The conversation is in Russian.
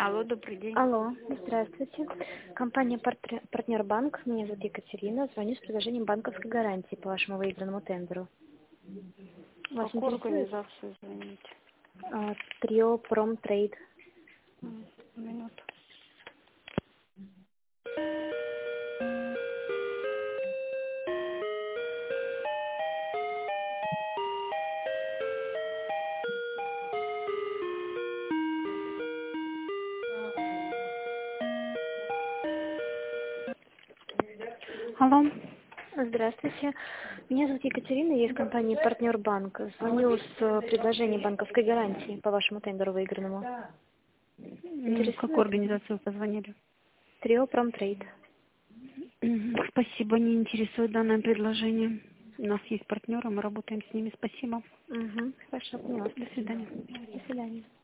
Алло, добрый день. Алло, здравствуйте. Компания «Партнер Банк». Меня зовут Екатерина. Звоню с предложением банковской гарантии по вашему выигранному тендеру. Вас Какую интересует? организацию звоните? Трио Промтрейд. Минуту. Алло. Здравствуйте. Меня зовут Екатерина, я из компании «Партнер Банк». Звоню с предложением банковской гарантии по вашему тендеру выигранному. В какую Интересует? организацию вы позвонили? Трио Промтрейд. Спасибо, не интересует данное предложение. У нас есть партнеры, мы работаем с ними. Спасибо. Хорошо, поняла. До свидания. До свидания.